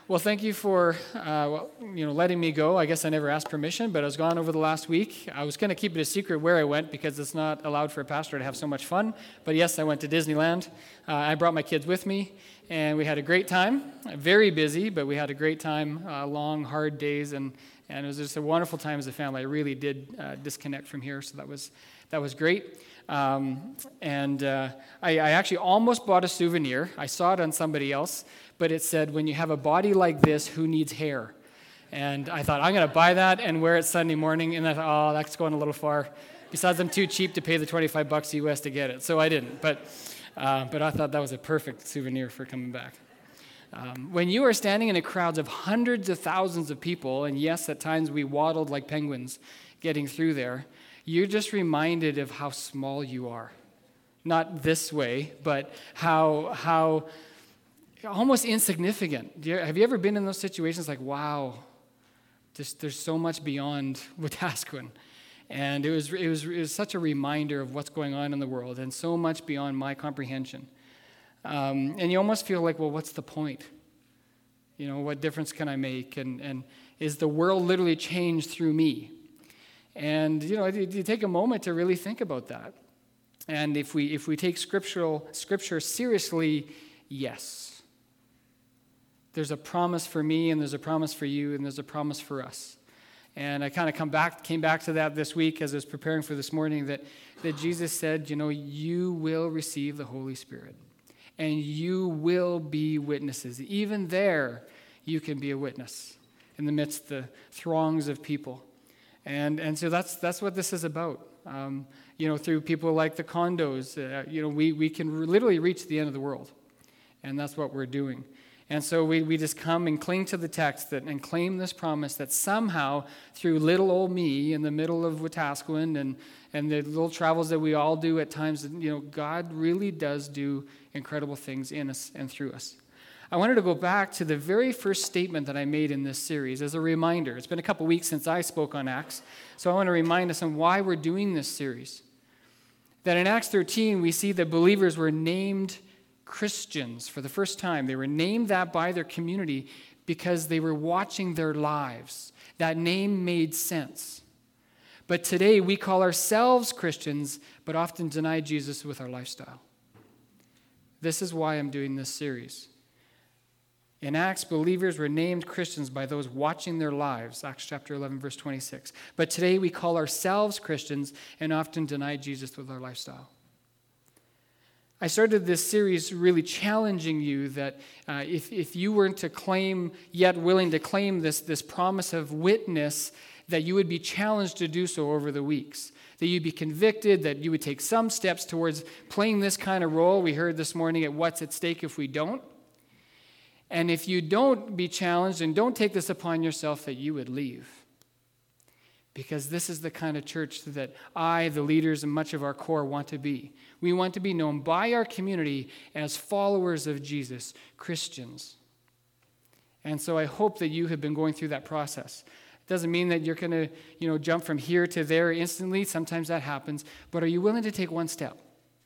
Well, thank you for letting me go. I guess I never asked permission, but I was gone over the last week. I was going to keep it a secret where I went because it's not allowed for a pastor to have so much fun. But yes, I went to Disneyland. I brought my kids with me, and we had a great time. Very busy, but we had a great time. Long, hard days, and it was just a wonderful time as a family. I really did disconnect from here, so that was great. I actually almost bought a souvenir. I saw it on somebody else, but it said, "When you have a body like this, who needs hair?" And I thought, I'm going to buy that and wear it Sunday morning. And I thought, that's going a little far. Besides, I'm too cheap to pay the $25 US to get it, so I didn't. But I thought that was a perfect souvenir for coming back. When you are standing in a crowd of hundreds of thousands of people, and yes, at times we waddled like penguins getting through there, you're just reminded of how small you are. Not this way, but how almost insignificant. Have you ever been in those situations like, wow, there's so much beyond Wetaskiwin? And it was such a reminder of what's going on in the world and so much beyond my comprehension. And you almost feel like, well, what's the point? What difference can I make? And is the world literally changed through me? And, you take a moment to really think about that. And if we take scripture seriously, yes. There's a promise for me, and there's a promise for you, and there's a promise for us. And I kind of came back to that this week as I was preparing for this morning, that Jesus said, you will receive the Holy Spirit, and you will be witnesses. Even there, you can be a witness in the midst of the throngs of people. And so that's what this is about. Through people like the condos, we can literally reach the end of the world. And that's what we're doing. And so we just come and cling to the text and claim this promise that somehow through little old me in the middle of Wetaskiwin and the little travels that we all do at times, God really does do incredible things in us and through us. I wanted to go back to the very first statement that I made in this series as a reminder. It's been a couple weeks since I spoke on Acts, so I want to remind us on why we're doing this series. That in Acts 13, we see that believers were named Christians for the first time. They were named that by their community because they were watching their lives. That name made sense. But today we call ourselves Christians, but often deny Jesus with our lifestyle. This is why I'm doing this series. In Acts, believers were named Christians by those watching their lives, Acts chapter 11, verse 26. But today we call ourselves Christians and often deny Jesus with our lifestyle. I started this series really challenging you that if you weren't willing to claim this promise of witness, that you would be challenged to do so over the weeks. That you'd be convicted, that you would take some steps towards playing this kind of role. We heard this morning at What's at Stake if we don't. And if you don't be challenged and don't take this upon yourself, that you would leave. Because this is the kind of church that the leaders, and much of our core want to be. We want to be known by our community as followers of Jesus, Christians. And so I hope that you have been going through that process. It doesn't mean that you're going to, jump from here to there instantly. Sometimes that happens. But are you willing to take one step?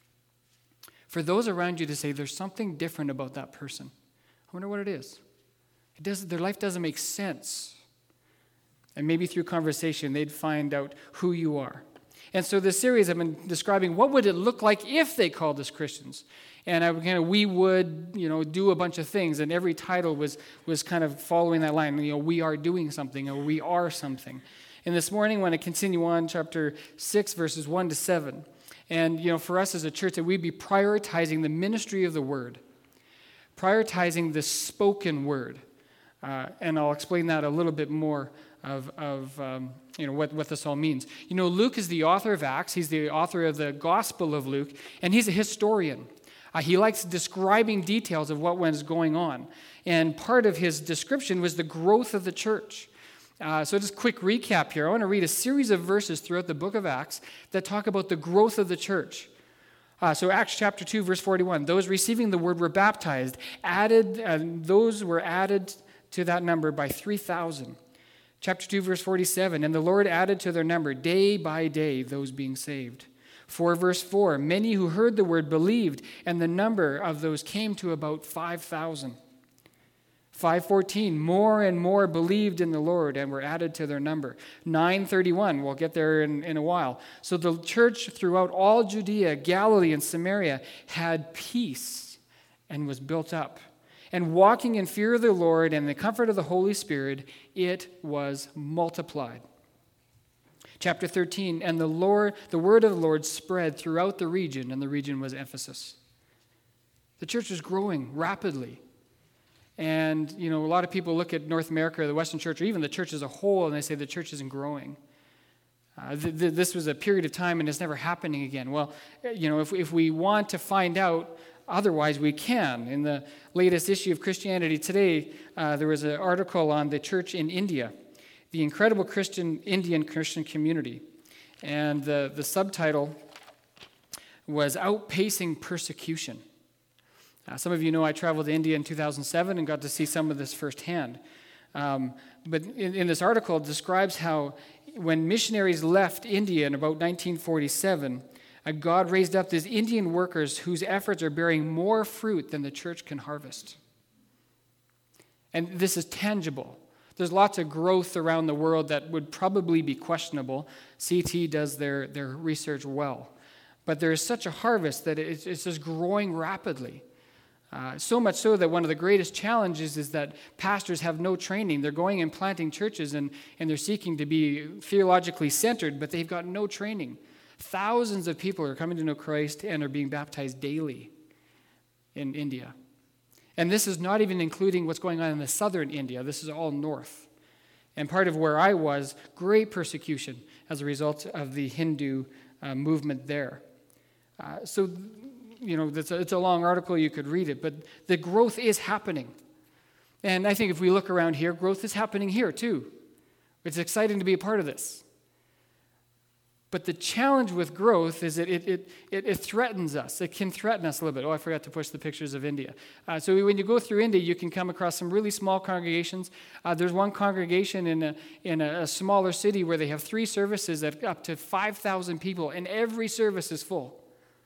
For those around you to say, there's something different about that person. I wonder what it is. Their life doesn't make sense. And maybe through conversation, they'd find out who you are. And so this series, I've been describing what would it look like if they called us Christians. And we would, do a bunch of things. And every title was kind of following that line. We are doing something, or we are something. And this morning, I want to continue on chapter 6, verses 1 to 7. And, for us as a church, that we'd be prioritizing the ministry of the word. Prioritizing the spoken word. And I'll explain that a little bit more of what this all means. Luke is the author of Acts. He's the author of the Gospel of Luke, and he's a historian. He likes describing details of what was going on. And part of his description was the growth of the church. So just quick recap here. I want to read a series of verses throughout the book of Acts that talk about the growth of the church. So Acts chapter 2, verse 41, those receiving the word were baptized. Those were added to that number by 3,000. Chapter 2, verse 47, and the Lord added to their number day by day those being saved. 4 verse 4, many who heard the word believed, and the number of those came to about 5,000. 5:14, more and more believed in the Lord and were added to their number. 9:31, we'll get there in a while. So the church throughout all Judea, Galilee, and Samaria had peace and was built up. And walking in fear of the Lord and the comfort of the Holy Spirit, it was multiplied. Chapter 13, and the word of the Lord spread throughout the region, and the region was Ephesus. The church was growing rapidly. And, a lot of people look at North America, or the Western church, or even the church as a whole, and they say the church isn't growing. This was a period of time, and it's never happening again. Well, if we want to find out otherwise, we can. In the latest issue of Christianity Today, there was an article on the church in India, the incredible Indian Christian community. And the subtitle was Outpacing Persecution. Some of you know I traveled to India in 2007 and got to see some of this firsthand. But in this article, it describes how when missionaries left India in about 1947, God raised up these Indian workers whose efforts are bearing more fruit than the church can harvest. And this is tangible. There's lots of growth around the world that would probably be questionable. CT does their research well. But there is such a harvest that it's just growing rapidly. So much so that one of the greatest challenges is that pastors have no training. They're going and planting churches and they're seeking to be theologically centered, but they've got no training. Thousands of people are coming to know Christ and are being baptized daily in India. And this is not even including what's going on in the southern India. This is all north. And part of where I was, great persecution as a result of the Hindu movement there. It's a long article, you could read it, but the growth is happening. And I think if we look around here, growth is happening here too. It's exciting to be a part of this. But the challenge with growth is that it threatens us. It can threaten us a little bit. Oh, I forgot to push the pictures of India. So when you go through India, you can come across some really small congregations. There's one congregation in a smaller city where they have 3 services at up to 5,000 people, and every service is full.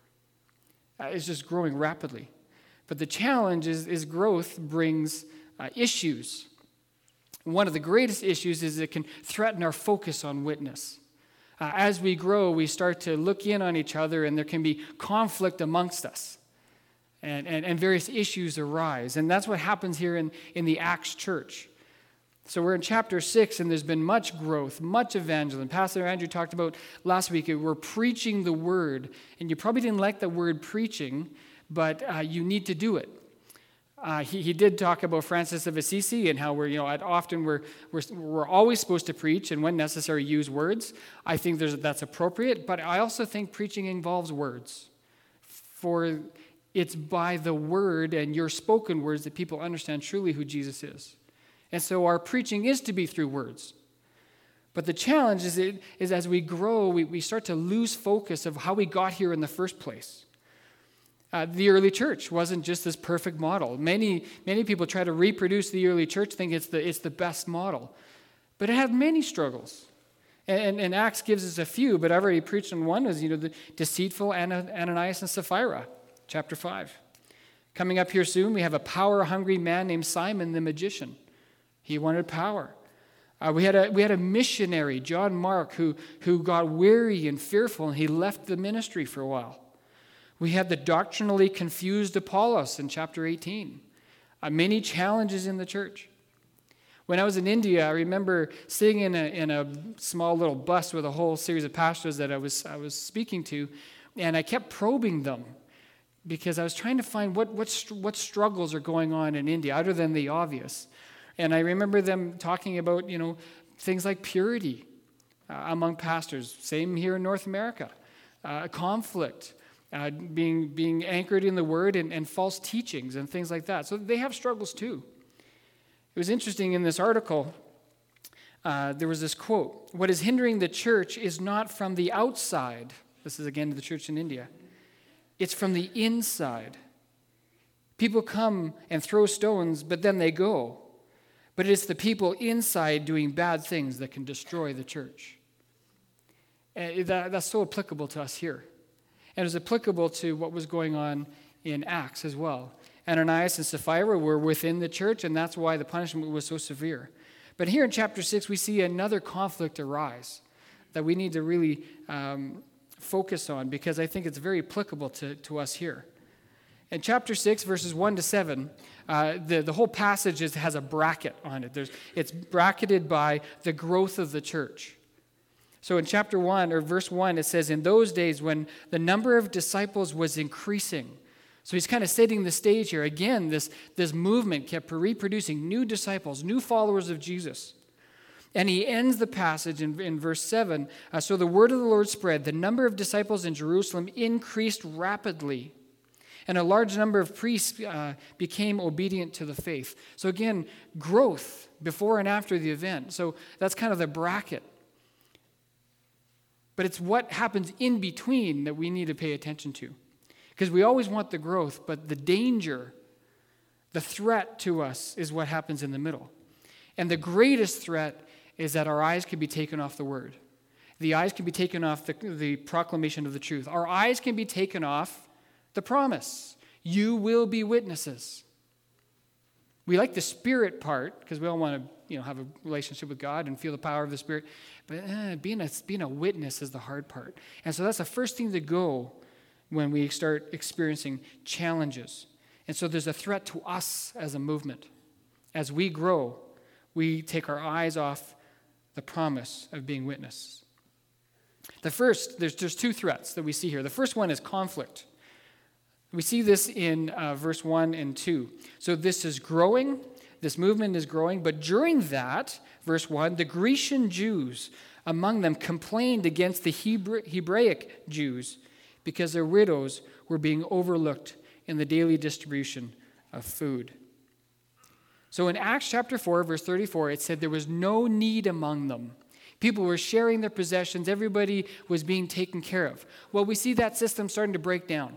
It's just growing rapidly. But the challenge is growth brings issues. One of the greatest issues is it can threaten our focus on witness. As we grow, we start to look in on each other, and there can be conflict amongst us. And various issues arise. And that's what happens here in the Acts church. So we're in chapter 6, and there's been much growth, much evangelism. Pastor Andrew talked about last week, we're preaching the word. And you probably didn't like the word preaching, but you need to do it. He did talk about Francis of Assisi and how we're always supposed to preach and when necessary use words. I think that's appropriate, but I also think preaching involves words. For it's by the word and your spoken words that people understand truly who Jesus is. And so our preaching is to be through words. But the challenge is as we grow, we start to lose focus of how we got here in the first place. The early church wasn't just this perfect model. Many people try to reproduce the early church, think it's the best model. But it had many struggles. And Acts gives us a few, but I've already preached on one, was the deceitful Ananias and Sapphira, chapter 5. Coming up here soon, we have a power-hungry man named Simon the magician. He wanted power. We had a missionary, John Mark, who got weary and fearful, and he left the ministry for a while. We had the doctrinally confused Apollos in chapter 18. Many challenges in the church. When I was in India, I remember sitting in a small little bus with a whole series of pastors that I was speaking to, and I kept probing them because I was trying to find what struggles are going on in India other than the obvious. And I remember them talking about, things like purity among pastors. Same here in North America. Conflict, being anchored in the Word and false teachings and things like that. So they have struggles too. It was interesting in this article, there was this quote, "What is hindering the church is not from the outside." This is again the church in India. "It's from the inside. People come and throw stones, but then they go. But it's the people inside doing bad things that can destroy the church." And that's so applicable to us here. And it was applicable to what was going on in Acts as well. Ananias and Sapphira were within the church, and that's why the punishment was so severe. But here in chapter 6, we see another conflict arise that we need to really focus on, because I think it's very applicable to us here. In chapter 6, verses 1 to 7, the whole passage has a bracket on it. It's bracketed by the growth of the church. So in chapter 1, or verse 1, it says, "In those days when the number of disciples was increasing." So he's kind of setting the stage here. Again, this movement kept reproducing new disciples, new followers of Jesus. And he ends the passage in verse 7, "So the word of the Lord spread. The number of disciples in Jerusalem increased rapidly, and a large number of priests became obedient to the faith." So again, growth before and after the event. So that's kind of the bracket. But it's what happens in between that we need to pay attention to. Because we always want the growth, but the danger, the threat to us is what happens in the middle. And the greatest threat is that our eyes can be taken off the word. The eyes can be taken off the proclamation of the truth. Our eyes can be taken off the promise. You will be witnesses. We like the spirit part because we all want to, have a relationship with God and feel the power of the Spirit. But being a witness is the hard part. And so that's the first thing to go when we start experiencing challenges. And so there's a threat to us as a movement. As we grow, we take our eyes off the promise of being witness. The first, there's two threats that we see here. The first one is conflict. We see this in verse 1 and 2. So this is growing. This movement is growing. But during that, verse 1, the Grecian Jews among them complained against the Hebraic Jews because their widows were being overlooked in the daily distribution of food. So in Acts chapter 4, verse 34, it said there was no need among them. People were sharing their possessions. Everybody was being taken care of. Well, we see that system starting to break down.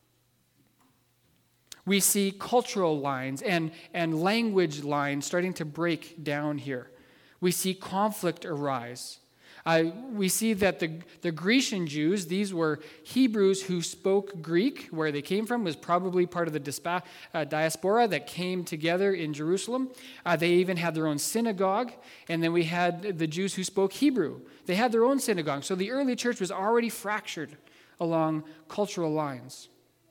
We see cultural lines and language lines starting to break down here. We see conflict arise. We see that the Grecian Jews, these were Hebrews who spoke Greek. Where they came from was probably part of the diaspora that came together in Jerusalem. They even had their own synagogue. And then we had the Jews who spoke Hebrew. They had their own synagogue. So the early church was already fractured along cultural lines.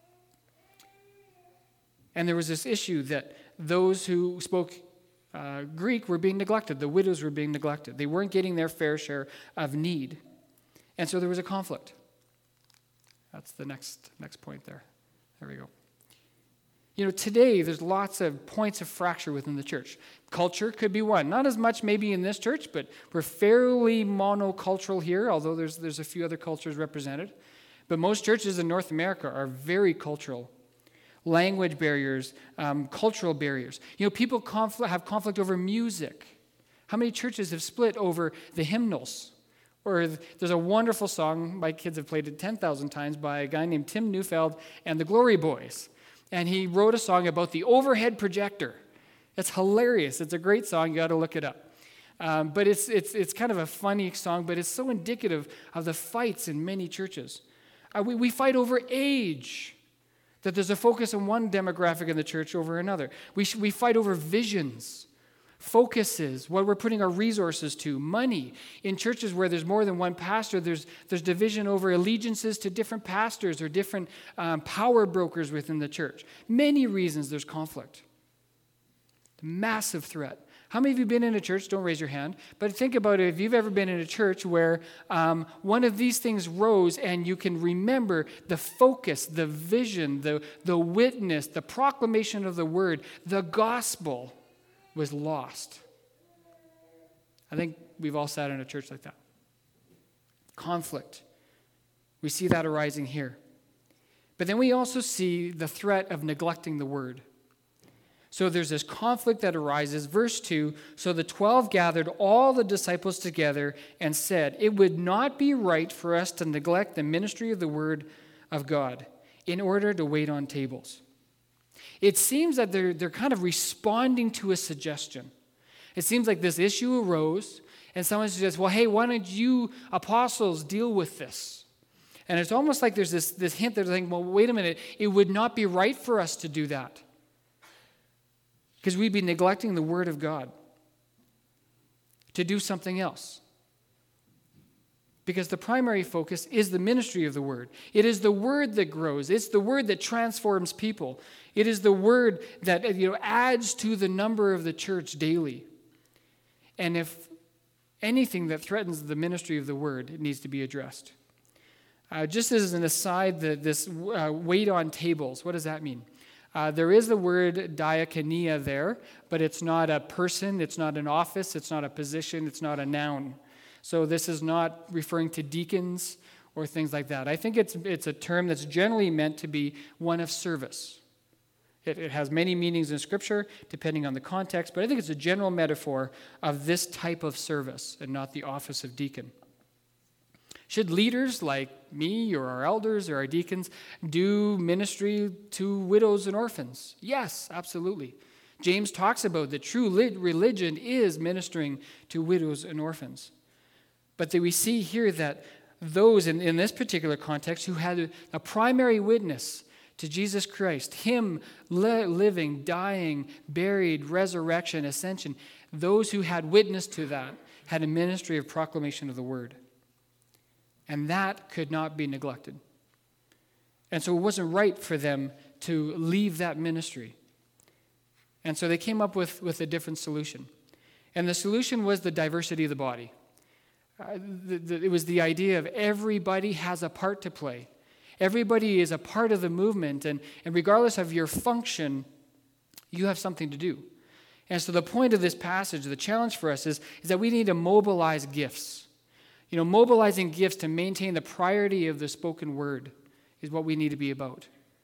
And there was this issue that those who spoke Greek were being neglected. The widows were being neglected. They weren't getting their fair share of need. And so there was a conflict. That's the next point there. There we go. Today there's lots of points of fracture within the church. Culture could be one. Not as much maybe in this church, but we're fairly monocultural here, although there's a few other cultures represented. But most churches in North America are very cultural. Language barriers, cultural barriers. People have conflict over music. How many churches have split over the hymnals? Or there's a wonderful song, my kids have played it 10,000 times, by a guy named Tim Neufeld and the Glory Boys. And he wrote a song about the overhead projector. It's hilarious. It's a great song. You got to look it up. But it's kind of a funny song, but it's so indicative of the fights in many churches. We fight over age. That there's a focus on one demographic in the church over another. We fight over visions, focuses, what we're putting our resources to, money. In churches where there's more than one pastor, there's division over allegiances to different pastors or different power brokers within the church. Many reasons there's conflict. Massive threat. How many of you have been in a church? Don't raise your hand. But think about it. If you've ever been in a church where one of these things rose and you can remember the focus, the vision, the witness, the proclamation of the word, the gospel was lost. I think we've all sat in a church like that. Conflict. We see that arising here. But then we also see the threat of neglecting the word. So there's this conflict that arises. Verse 2, so the 12 gathered all the disciples together and said, it would not be right for us to neglect the ministry of the word of God in order to wait on tables. It seems that they're kind of responding to a suggestion. It seems like this issue arose and someone suggests, well, hey, why don't you apostles deal with this? And it's almost like there's this hint that they're thinking, well, wait a minute, it would not be right for us to do that. Because we'd be neglecting the Word of God to do something else. Because the primary focus is the ministry of the Word. It is the Word that grows. It's the Word that transforms people. It is the Word that adds to the number of the church daily. And if anything that threatens the ministry of the Word, it needs to be addressed. Just as an aside, this wait on tables, what does that mean? There is the word diakonia there, but it's not a person, it's not an office, it's not a position, it's not a noun. So this is not referring to deacons or things like that. I think it's a term that's generally meant to be one of service. It has many meanings in Scripture, depending on the context, but I think it's a general metaphor of this type of service and not the office of deacon. Should leaders like me or our elders or our deacons do ministry to widows and orphans? Yes, absolutely. James talks about that true religion is ministering to widows and orphans. But we see here that those in this particular context who had a primary witness to Jesus Christ, him living, dying, buried, resurrection, ascension, those who had witness to that had a ministry of proclamation of the word. And that could not be neglected. And so it wasn't right for them to leave that ministry. And so they came up with a different solution. And the solution was the diversity of the body. It was the idea of everybody has a part to play. Everybody is a part of the movement, and regardless of your function, you have something to do. And so the point of this passage, the challenge for us is that we need to mobilize gifts. Mobilizing gifts to maintain the priority of the spoken word is what we need to be about.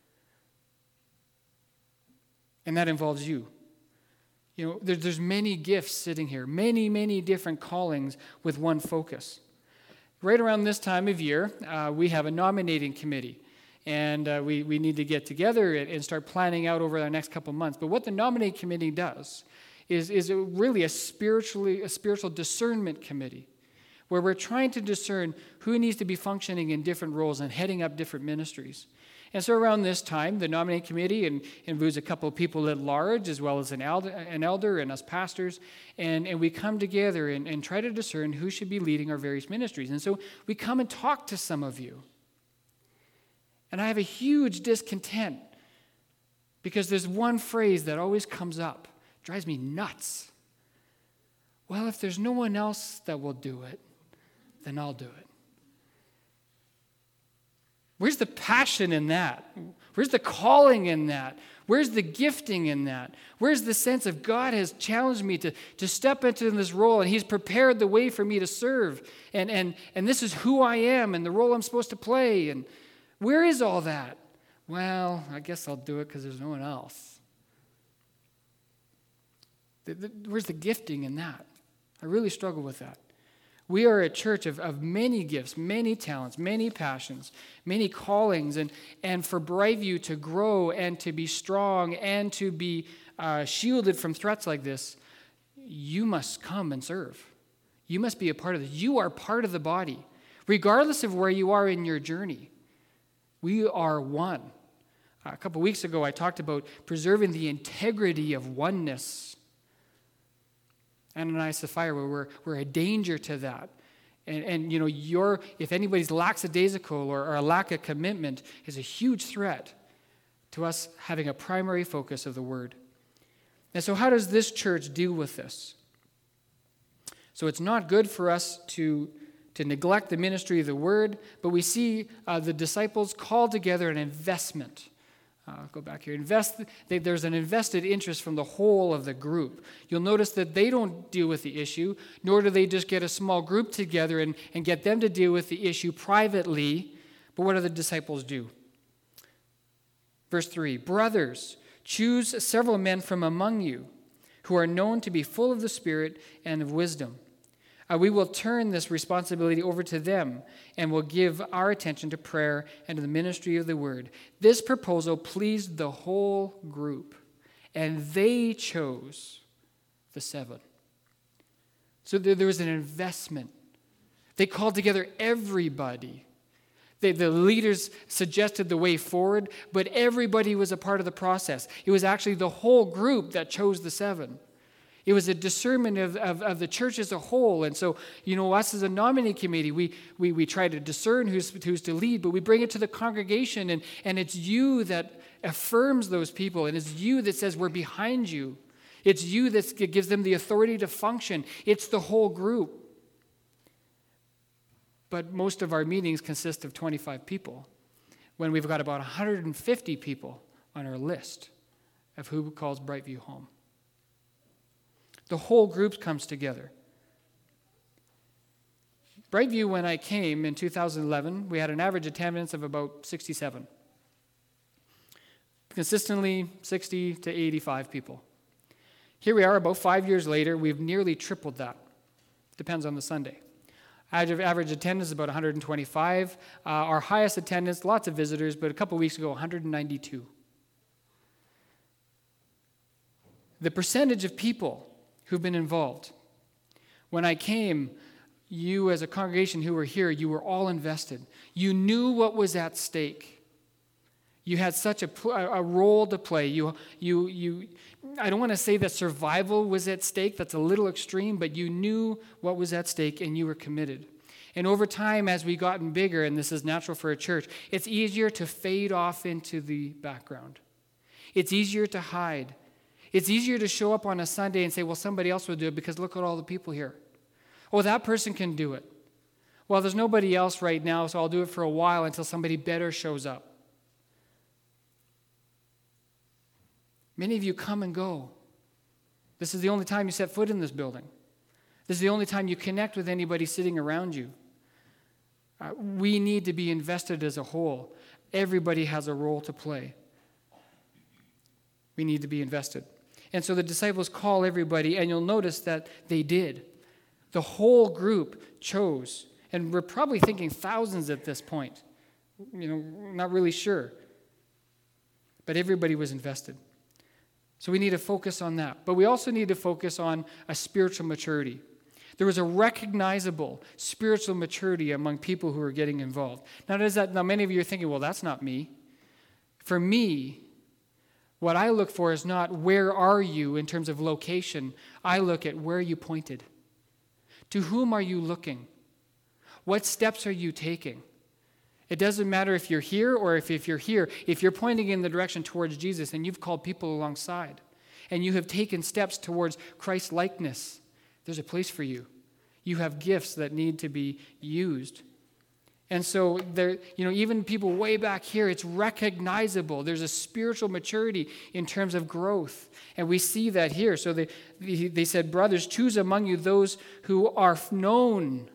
And that involves you. There's many gifts sitting here, many, many different callings with one focus. Right around this time of year, we have a nominating committee. And we need to get together and start planning out over the next couple months. But what the nominating committee does is really a spiritual discernment committee, where we're trying to discern who needs to be functioning in different roles and heading up different ministries. And so around this time, the nominating committee includes a couple of people at large, as well as an elder and us pastors, and we come together and try to discern who should be leading our various ministries. And so we come and talk to some of you. And I have a huge discontent because there's one phrase that always comes up. It drives me nuts. Well, if there's no one else that will do it, then I'll do it. Where's the passion in that? Where's the calling in that? Where's the gifting in that? Where's the sense of God has challenged me to step into this role, and he's prepared the way for me to serve, and this is who I am and the role I'm supposed to play, and where is all that? Well, I guess I'll do it because there's no one else. Where's the gifting in that? I really struggle with that. We are a church of many gifts, many talents, many passions, many callings, and for Brightview to grow and to be strong and to be shielded from threats like this, you must come and serve. You must be a part of this. You are part of the body, regardless of where you are in your journey. We are one. A couple weeks ago, I talked about preserving the integrity of oneness. Ananias and Sapphira, we're a danger to that. And if anybody's lackadaisical or a lack of commitment is a huge threat to us having a primary focus of the word. And so how does this church deal with this? So it's not good for us to neglect the ministry of the word, but we see the disciples call together an investment. I'll go back here. There's an invested interest from the whole of the group. You'll notice that they don't deal with the issue, nor do they just get a small group together and get them to deal with the issue privately. But what do the disciples do? Verse 3, brothers, choose several men from among you who are known to be full of the Spirit and of wisdom. We will turn this responsibility over to them and will give our attention to prayer and to the ministry of the word. This proposal pleased the whole group, and they chose the 7. So there was an investment. They called together everybody. The leaders suggested the way forward, but everybody was a part of the process. It was actually the whole group that chose the 7. It was a discernment of the church as a whole. And so, us as a nominating committee, we try to discern who's to lead, but we bring it to the congregation, and it's you that affirms those people, and it's you that says, we're behind you. It's you that gives them the authority to function. It's the whole group. But most of our meetings consist of 25 people, when we've got about 150 people on our list of who calls Brightview home. The whole group comes together. Brightview, when I came in 2011, we had an average attendance of about 67. Consistently 60 to 85 people. Here we are about 5 years later, we've nearly tripled that. Depends on the Sunday. Average attendance is about 125. Our highest attendance, lots of visitors, but a couple weeks ago, 192. The percentage of people who've been involved. When I came, you as a congregation who were here, you were all invested. You knew what was at stake. You had such a role to play. I don't want to say that survival was at stake. That's a little extreme, but you knew what was at stake and you were committed. And over time, as we gotten bigger, and this is natural for a church, it's easier to fade off into the background. It's easier to hide. It's easier to show up on a Sunday and say, well, somebody else will do it because look at all the people here. Oh, that person can do it. Well, there's nobody else right now, so I'll do it for a while until somebody better shows up. Many of you come and go. This is the only time you set foot in this building. This is the only time you connect with anybody sitting around you. We need to be invested as a whole. Everybody has a role to play. We need to be invested. And so the disciples call everybody, and you'll notice that they did. The whole group chose. And we're probably thinking thousands at this point. Not really sure. But everybody was invested. So we need to focus on that. But we also need to focus on a spiritual maturity. There was a recognizable spiritual maturity among people who were getting involved. Now, many of you are thinking, well, that's not me. For me, what I look for is not where are you in terms of location. I look at where you pointed. To whom are you looking? What steps are you taking? It doesn't matter if you're here or if you're here. If you're pointing in the direction towards Jesus and you've called people alongside and you have taken steps towards Christ-likeness, there's a place for you. You have gifts that need to be used. And so there, even people way back here, it's recognizable. There's a spiritual maturity in terms of growth. And we see that here. So they said, brothers, choose among you those who are known.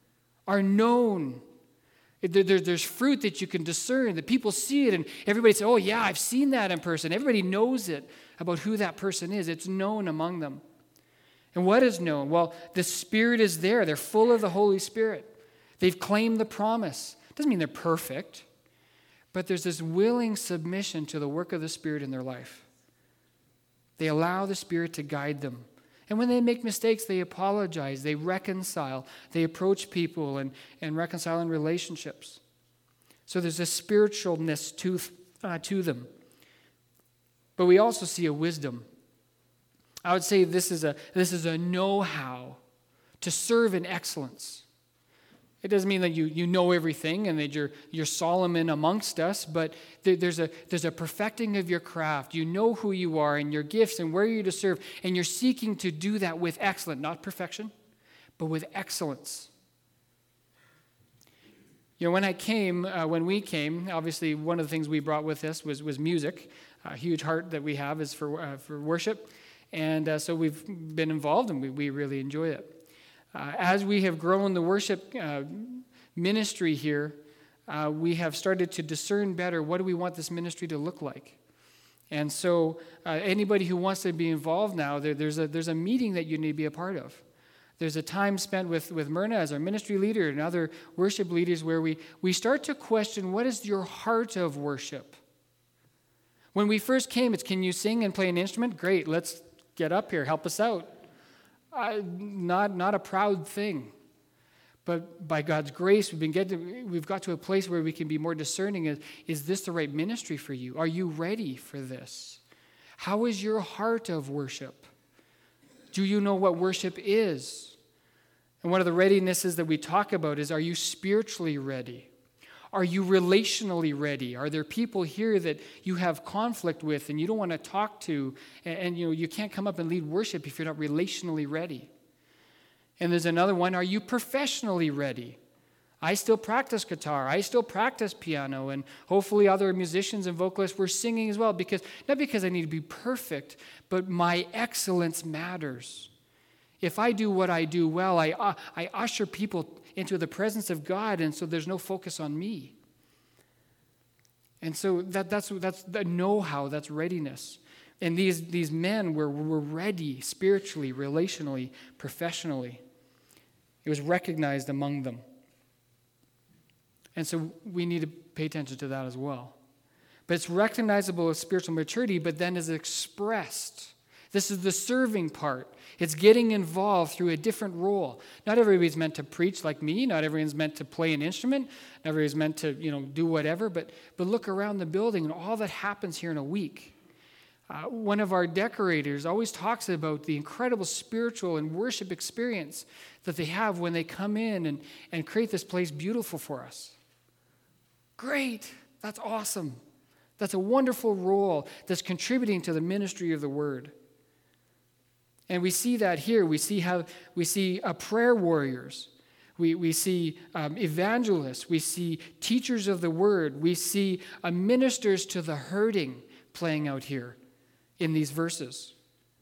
There's fruit that you can discern, that people see it, and everybody says, oh yeah, I've seen that in person. Everybody knows it about who that person is. It's known among them. And what is known? Well, the Spirit is there. They're full of the Holy Spirit. They've claimed the promise. Doesn't mean they're perfect, but there's this willing submission to the work of the Spirit in their life. They allow the Spirit to guide them. And when they make mistakes, they apologize, they reconcile, they approach people and reconcile in relationships. So there's a spiritualness to them. But we also see a wisdom. I would say this is a know-how to serve in excellence. It doesn't mean that you know everything and that you're Solomon amongst us, but there's a perfecting of your craft. You know who you are and your gifts and where you're to serve, and you're seeking to do that with excellence, not perfection, but with excellence. When we came, obviously one of the things we brought with us was music. A huge heart that we have is for worship, and so we've been involved and we really enjoy it. As we have grown the worship ministry here, we have started to discern better what do we want this ministry to look like. And so anybody who wants to be involved now, there's a meeting that you need to be a part of. There's a time spent with Myrna as our ministry leader and other worship leaders where we start to question, what is your heart of worship? When we first came, it's can you sing and play an instrument? Great, let's get up here, help us out. Not a proud thing. But by God's grace, we've got to a place where we can be more discerning. Is this the right ministry for you? Are you ready for this? How is your heart of worship? Do you know what worship is? And one of the readinesses that we talk about is, are you spiritually ready? Are you relationally ready? Are there people here that you have conflict with and you don't want to talk to, and you can't come up and lead worship if you're not relationally ready? And there's another one, are you professionally ready? I still practice guitar. I still practice piano. And hopefully other musicians and vocalists were singing as well. Not because I need to be perfect, but my excellence matters. If I do what I do well, I usher people into the presence of God, and so there's no focus on me. And so that's the know-how, that's readiness. And these men were ready spiritually, relationally, professionally. It was recognized among them. And so we need to pay attention to that as well. But it's recognizable as spiritual maturity, but then is expressed. This is the serving part. It's getting involved through a different role. Not everybody's meant to preach like me. Not everyone's meant to play an instrument. Not everybody's meant to, do whatever. But look around the building and all that happens here in a week. One of our decorators always talks about the incredible spiritual and worship experience that they have when they come in and create this place beautiful for us. Great. That's awesome. That's a wonderful role that's contributing to the ministry of the word. And we see that here. We see prayer warriors. We see evangelists. We see teachers of the word. We see ministers to the hurting playing out here in these verses.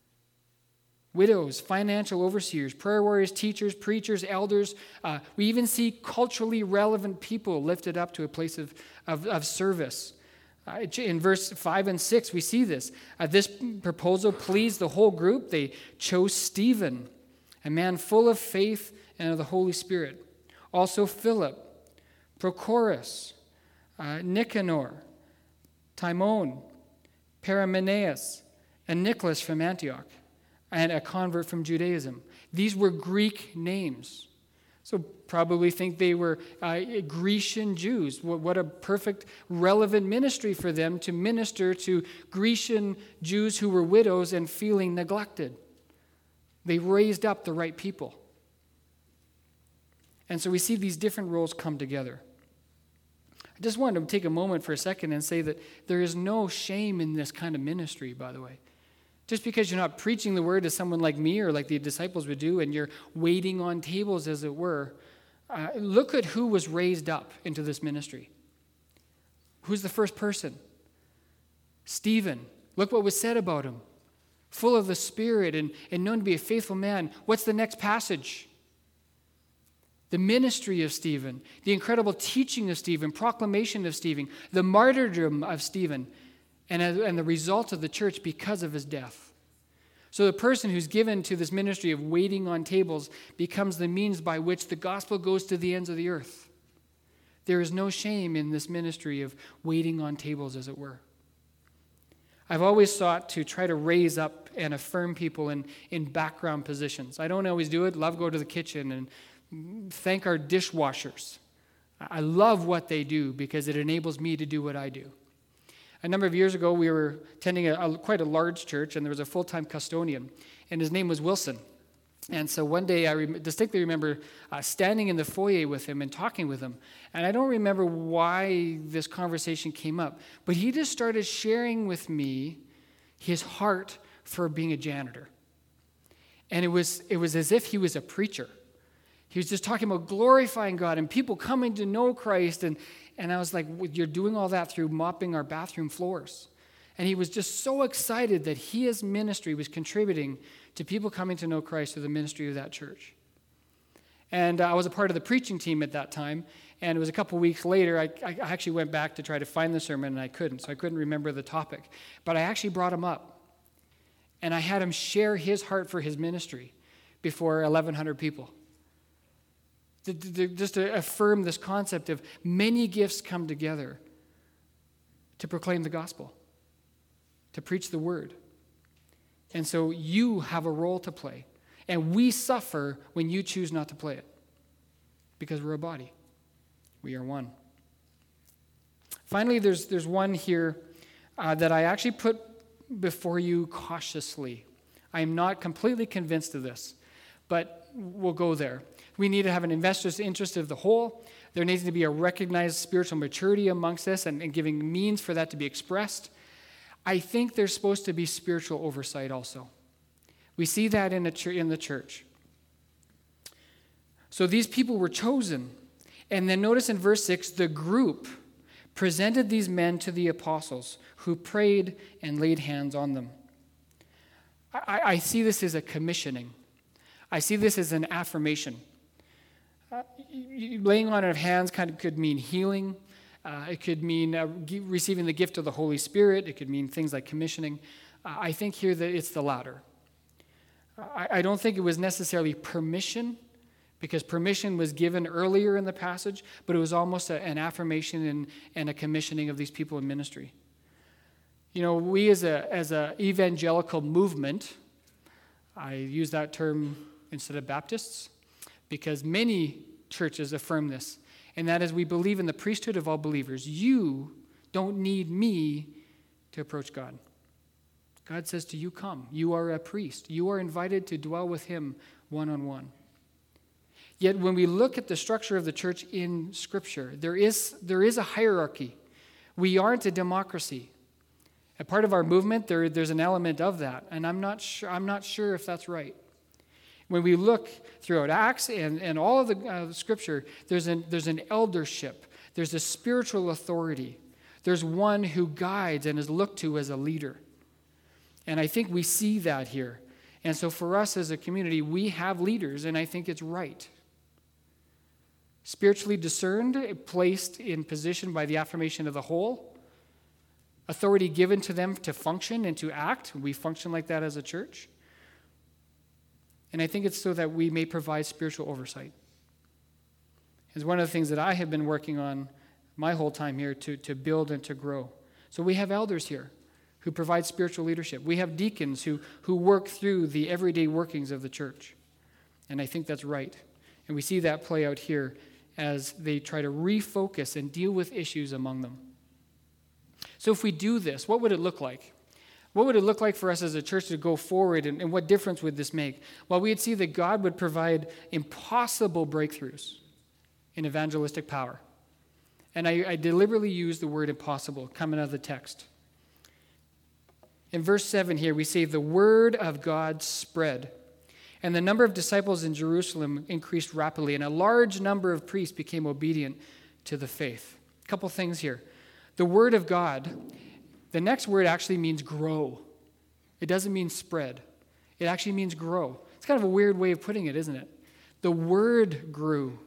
Widows, financial overseers, prayer warriors, teachers, preachers, elders. We even see culturally relevant people lifted up to a place of service. In verse 5 and 6, we see this. This proposal pleased the whole group. They chose Stephen, a man full of faith and of the Holy Spirit. Also Philip, Prochorus, Nicanor, Timon, Parameneus, and Nicholas from Antioch, and a convert from Judaism. These were Greek names. So probably think they were Grecian Jews. What a perfect, relevant ministry for them to minister to Grecian Jews who were widows and feeling neglected. They raised up the right people. And so we see these different roles come together. I just wanted to take a moment for a second and say that there is no shame in this kind of ministry, by the way. Just because you're not preaching the word to someone like me or like the disciples would do, and you're waiting on tables, as it were, look at who was raised up into this ministry. Who's the first person? Stephen. Look what was said about him. Full of the Spirit and known to be a faithful man. What's the next passage? The ministry of Stephen, the incredible teaching of Stephen, proclamation of Stephen, the martyrdom of Stephen, and the result of the church because of his death. So the person who's given to this ministry of waiting on tables becomes the means by which the gospel goes to the ends of the earth. There is no shame in this ministry of waiting on tables, as it were. I've always sought to try to raise up and affirm people in background positions. I don't always do it. Love go to the kitchen and thank our dishwashers. I love what they do because it enables me to do what I do. A number of years ago, we were attending quite a large church, and there was a full-time custodian, and his name was Wilson. And so one day, I distinctly remember standing in the foyer with him and talking with him. And I don't remember why this conversation came up, but he just started sharing with me his heart for being a janitor. And it was as if he was a preacher. He was just talking about glorifying God and people coming to know Christ. And I was like, you're doing all that through mopping our bathroom floors. And he was just so excited that his ministry was contributing to people coming to know Christ through the ministry of that church. And I was a part of the preaching team at that time. And it was a couple weeks later, I actually went back to try to find the sermon, and I couldn't. So I couldn't remember the topic. But I actually brought him up. And I had him share his heart for his ministry before 1,100 people. Just to affirm this concept of many gifts come together to proclaim the gospel, to preach the word. And so you have a role to play. And we suffer when you choose not to play it. because we're a body. We are one. Finally, there's one here that I actually put before you cautiously. I am not completely convinced of this, but we'll go there. We need to have an investor's interest of the whole. There needs to be a recognized spiritual maturity amongst us and giving means for that to be expressed. I think there's supposed to be spiritual oversight also. We see that in the church. So these people were chosen. And then notice in verse 6, the group presented these men to the apostles, who prayed and laid hands on them. I see this as a commissioning. I see this as an affirmation. Laying on of hands kind of could mean healing. It could mean receiving the gift of the Holy Spirit. It could mean things like commissioning. I think here that it's the latter. I don't think it was necessarily permission, because permission was given earlier in the passage, but it was almost an affirmation and a commissioning of these people in ministry. You know, we as a evangelical movement, I use that term instead of Baptists, because many churches affirm this, and that is we believe in the priesthood of all believers. You don't need me to approach God. God says to you, come. You are a priest. You are invited to dwell with him one-on-one. Yet when we look at the structure of the church in Scripture, there is a hierarchy. We aren't a democracy. A part of our movement, there's an element of that, and I'm not sure if that's right. When we look throughout Acts and all of the Scripture, there's an eldership. There's a spiritual authority. There's one who guides and is looked to as a leader. And I think we see that here. And so for us as a community, we have leaders, and I think it's right. Spiritually discerned, placed in position by the affirmation of the whole, authority given to them to function and to act. We function like that as a church. And I think it's so that we may provide spiritual oversight. It's one of the things that I have been working on my whole time here to build and to grow. So we have elders here who provide spiritual leadership. We have deacons who work through the everyday workings of the church. And I think that's right. And we see that play out here as they try to refocus and deal with issues among them. So if we do this, what would it look like? What would it look like for us as a church to go forward, and what difference would this make? Well, we'd see that God would provide impossible breakthroughs in evangelistic power. And I deliberately use the word impossible coming out of the text. In verse 7 here, we say, the word of God spread, and the number of disciples in Jerusalem increased rapidly, and a large number of priests became obedient to the faith. A couple things here. The word of God, the next word actually means grow. It doesn't mean spread. It actually means grow. It's kind of a weird way of putting it, isn't it? The word grew.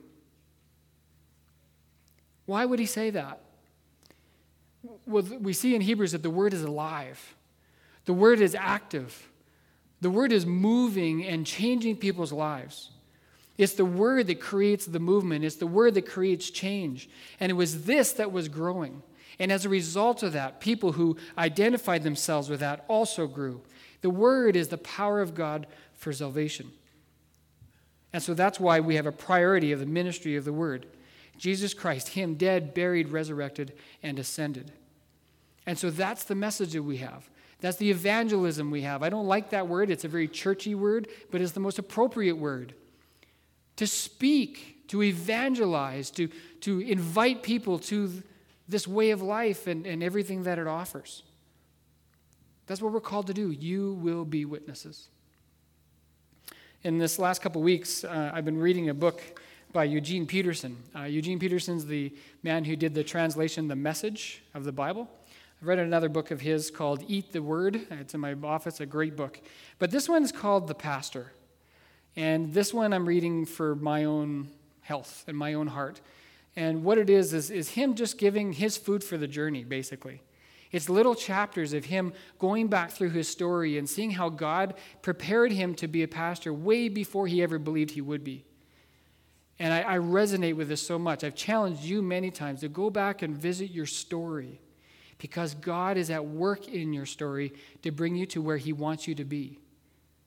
Why would he say that? Well, we see in Hebrews that the word is alive. The word is active. The word is moving and changing people's lives. It's the word that creates the movement. It's the word that creates change. And it was this that was growing. And as a result of that, people who identified themselves with that also grew. The word is the power of God for salvation. And so that's why we have a priority of the ministry of the word. Jesus Christ, him dead, buried, resurrected, and ascended. And so that's the message that we have. That's the evangelism we have. I don't like that word. It's a very churchy word, but it's the most appropriate word. To speak, to evangelize, to invite people to this way of life and everything that it offers. That's what we're called to do. You will be witnesses. In this last couple weeks, I've been reading a book by Eugene Peterson. Eugene Peterson's the man who did the translation, The Message of the Bible. I've read another book of his called Eat the Word. It's in my office, a great book. But this one's called The Pastor. And this one I'm reading for my own health and my own heart. And what it is him just giving his food for the journey, basically. It's little chapters of him going back through his story and seeing how God prepared him to be a pastor way before he ever believed he would be. And I resonate with this so much. I've challenged you many times to go back and visit your story, because God is at work in your story to bring you to where he wants you to be.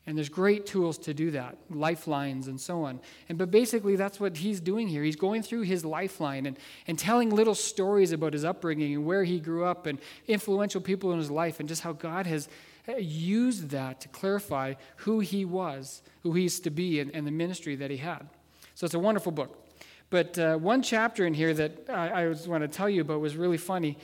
And there's great tools to do that, lifelines and so on. But basically, that's what he's doing here. He's going through his lifeline and telling little stories about his upbringing and where he grew up and influential people in his life and just how God has used that to clarify who he was, who he is to be, and the ministry that he had. So it's a wonderful book. But one chapter in here that I want to tell you about was really funny.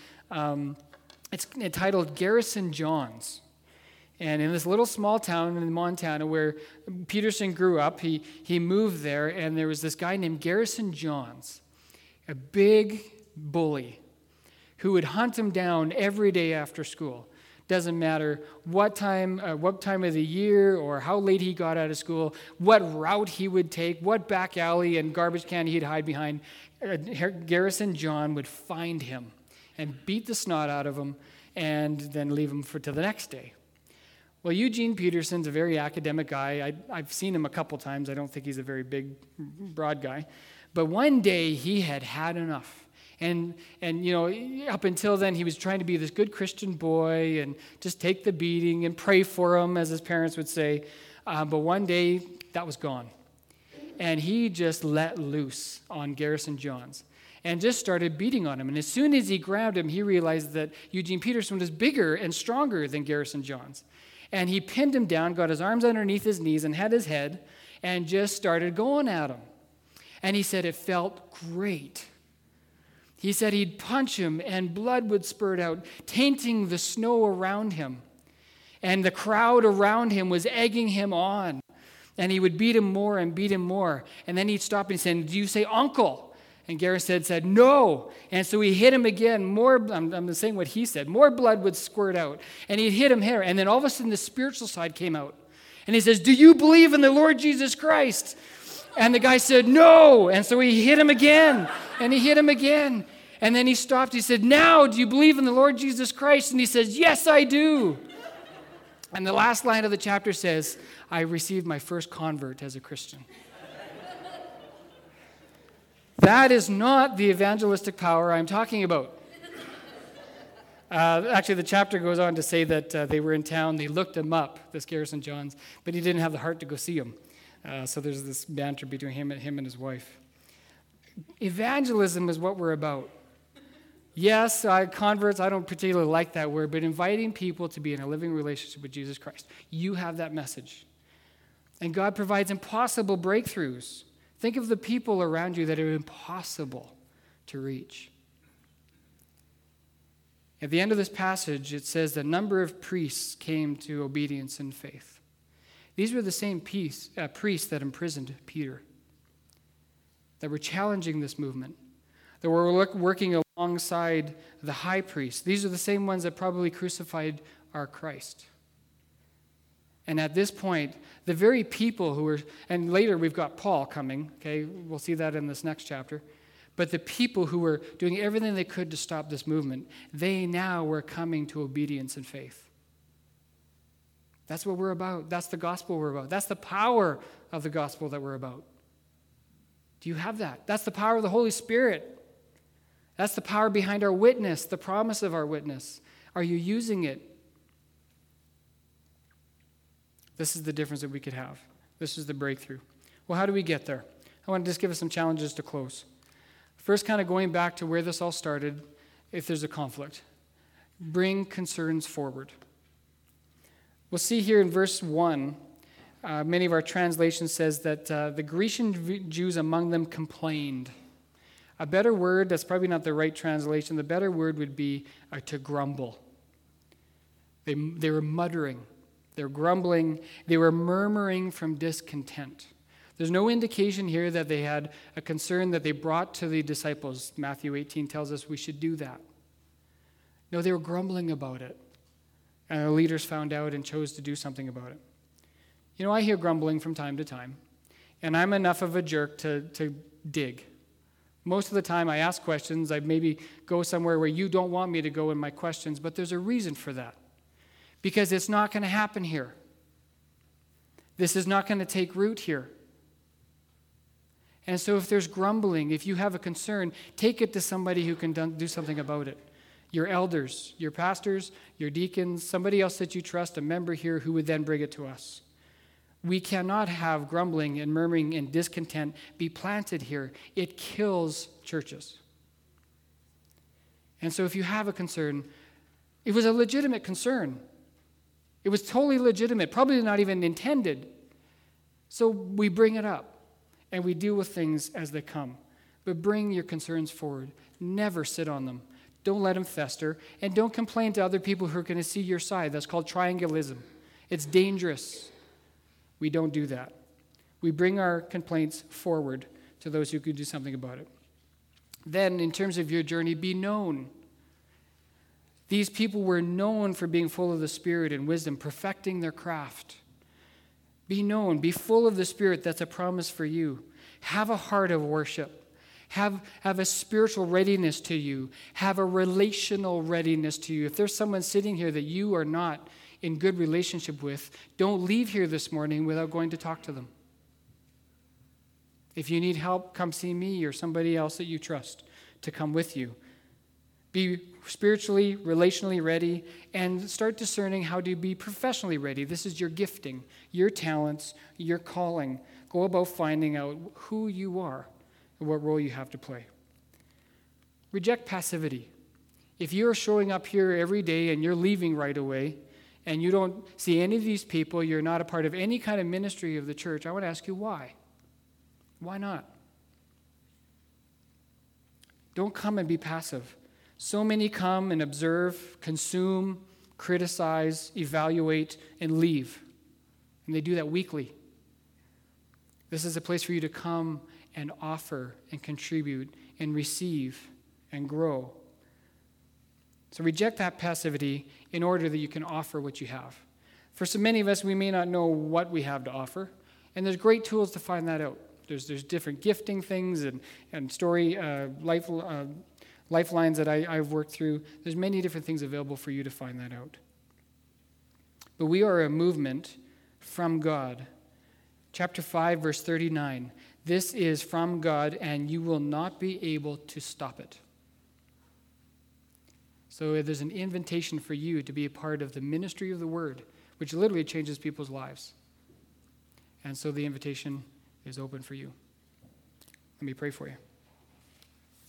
It's entitled Garrison Johns. And in this little small town in Montana where Peterson grew up, he moved there, and there was this guy named Garrison Johns, a big bully who would hunt him down every day after school. Doesn't matter what time of the year or how late he got out of school, what route he would take, what back alley and garbage can he'd hide behind. Garrison John would find him and beat the snot out of him and then leave him to the next day. Well, Eugene Peterson's a very academic guy. I've seen him a couple times. I don't think he's a very big, broad guy. But one day he had enough. And up until then, he was trying to be this good Christian boy and just take the beating and pray for him, as his parents would say. But one day, that was gone. And he just let loose on Garrison Johns and just started beating on him. And as soon as he grabbed him, he realized that Eugene Peterson was bigger and stronger than Garrison Johns. And he pinned him down, got his arms underneath his knees and had his head, and just started going at him. And he said it felt great. He said he'd punch him and blood would spurt out, tainting the snow around him. And the crowd around him was egging him on. And he would beat him more and beat him more. And then he'd stop and say, "Do you say uncle?" And Garrison said, "No." And so he hit him again. I'm saying what he said. More blood would squirt out. And he'd hit him here. And then all of a sudden the spiritual side came out. And he says, "Do you believe in the Lord Jesus Christ?" And the guy said, "No." And so he hit him again. And he hit him again. And then he stopped. He said, "Now, do you believe in the Lord Jesus Christ?" And he says, "Yes, I do." And the last line of the chapter says, "I received my first convert as a Christian." That is not the evangelistic power I'm talking about. Actually, the chapter goes on to say that they were in town. They looked him up, this Garrison Johns, but he didn't have the heart to go see him. So there's this banter between him and his wife. Evangelism is what we're about. Yes, converts, I don't particularly like that word, but inviting people to be in a living relationship with Jesus Christ. You have that message. And God provides impossible breakthroughs. Think of the people around you that are impossible to reach. At the end of this passage, it says the number of priests came to obedience and faith. These were the same priests that imprisoned Peter, that were challenging this movement, that were working alongside the high priest. These are the same ones that probably crucified our Christ. And at this point, the very people who were, and later we've got Paul coming, okay, we'll see that in this next chapter, but the people who were doing everything they could to stop this movement, they now were coming to obedience and faith. That's what we're about. That's the gospel we're about. That's the power of the gospel that we're about. Do you have that? That's the power of the Holy Spirit. That's the power behind our witness, the promise of our witness. Are you using it? This is the difference that we could have. This is the breakthrough. Well, how do we get there? I want to just give us some challenges to close. First, kind of going back to where this all started, if there's a conflict. Bring concerns forward. We'll see here in verse 1, many of our translations says that the Grecian Jews among them complained. A better word, that's probably not the right translation, the better word would be to grumble. They were muttering. They were grumbling. They were murmuring from discontent. There's no indication here that they had a concern that they brought to the disciples. Matthew 18 tells us we should do that. No, they were grumbling about it. And the leaders found out and chose to do something about it. You know, I hear grumbling from time to time, and I'm enough of a jerk to dig. Most of the time I ask questions. I maybe go somewhere where you don't want me to go in my questions, but there's a reason for that. Because it's not going to happen here. This is not going to take root here. And so if there's grumbling, if you have a concern, take it to somebody who can do something about it. Your elders, your pastors, your deacons, somebody else that you trust, a member here who would then bring it to us. We cannot have grumbling and murmuring and discontent be planted here. It kills churches. And so if you have a concern, it was a legitimate concern. It was totally legitimate, probably not even intended. So we bring it up and we deal with things as they come. But bring your concerns forward. Never sit on them. Don't let them fester. And don't complain to other people who are going to see your side. That's called triumphalism. It's dangerous. We don't do that. We bring our complaints forward to those who could do something about it. Then, in terms of your journey, be known. These people were known for being full of the Spirit and wisdom, perfecting their craft. Be known. Be full of the Spirit. That's a promise for you. Have a heart of worship. Have a spiritual readiness to you. Have a relational readiness to you. If there's someone sitting here that you are not in good relationship with, don't leave here this morning without going to talk to them. If you need help, come see me or somebody else that you trust to come with you. Be spiritually, relationally ready, and start discerning how to be professionally ready. This is your gifting, your talents, your calling. Go about finding out who you are and what role you have to play. Reject passivity. If you're showing up here every day and you're leaving right away, and you don't see any of these people, you're not a part of any kind of ministry of the church, I want to ask you why. Why not? Don't come and be passive. So many come and observe, consume, criticize, evaluate, and leave. And they do that weekly. This is a place for you to come and offer and contribute and receive and grow. So reject that passivity in order that you can offer what you have. For so many of us, we may not know what we have to offer, and there's great tools to find that out. There's different gifting things and story lifelines that I've worked through. There's many different things available for you to find that out. But we are a movement from God. Chapter 5, verse 39. This is from God, and you will not be able to stop it. So there's an invitation for you to be a part of the ministry of the word, which literally changes people's lives. And so the invitation is open for you. Let me pray for you.